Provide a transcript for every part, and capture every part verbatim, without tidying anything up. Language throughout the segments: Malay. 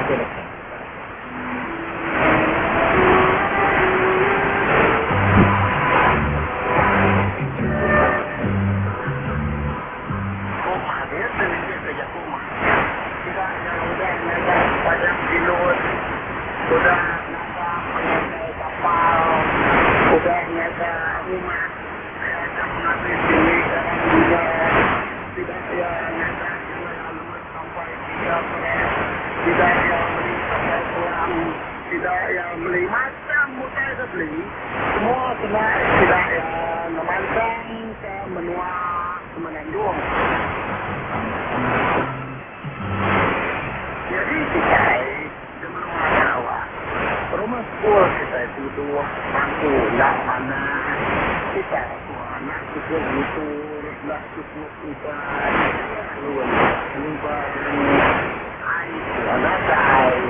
Silakan. Rumah dia terlihat saja rumah. Tidak yang udah naga banyak pilot, sudah naga penyagai kapal, sudah naga rumah. Saya akan mengambil sini dalam dunia. Tidak yang naga jual alamat sampai tiga perak. Tidak yang beli sampai pulang. Tidak yang beli macam mutai ke beli. Semua kena tidak yang memantang ke menua Semenandung. Jadi kita di menua Sarawak. Rumah sekolah kita itu dua bangku, tak mana. Kita semua anak cukup butuh, tak cukup ubat, keluar, keluar, air, anak air.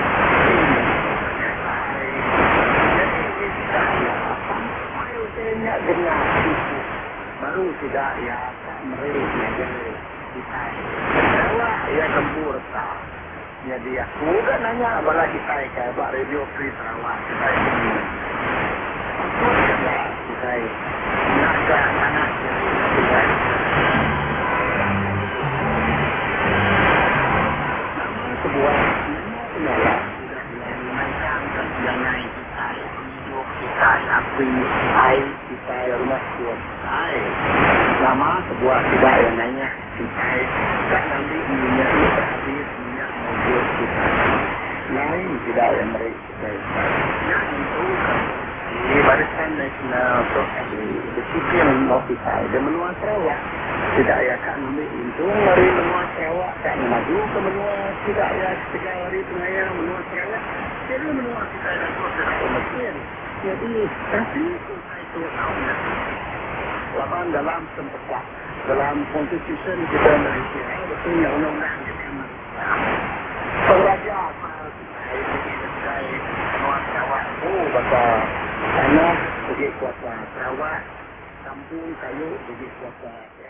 Jadi kita ya, sampai usianya dengar itu. Baru tidak ya, tak mereka jadi kita. Sarawak ya lembur tak. Jadi aku kan nanya bala kita ke Pak Radio Free Sarawak kita ini. Aku kata kita nak ke mana kita. Nama sebuah nama penyalah sudah dilakukan yang naik kita, hidup kita, api, air kita, rumah tua kita. Nama sebuah tidak yang nanya kita tak nanti minyak kita habis minyak mobil kita lain tidak yang mereka yang itu di Barisan Nasional untuk disiplin kita di menua Sarawak tidak ya kan ambil itu dari menua Sarawak tak maju ke menua tidak ya tiga hari tengah menua Sarawak jadi menua kita yang sudah komersial jadi tapi itu itu tahunnya lapan dalam tempat dalam konstitusi kita Malaysia betul yang undang-undang kita Malaysia. Peraja saya menua Sarawak oh bahasa tanah bagi kuasa Sarawak kampung kayu bagi kuasa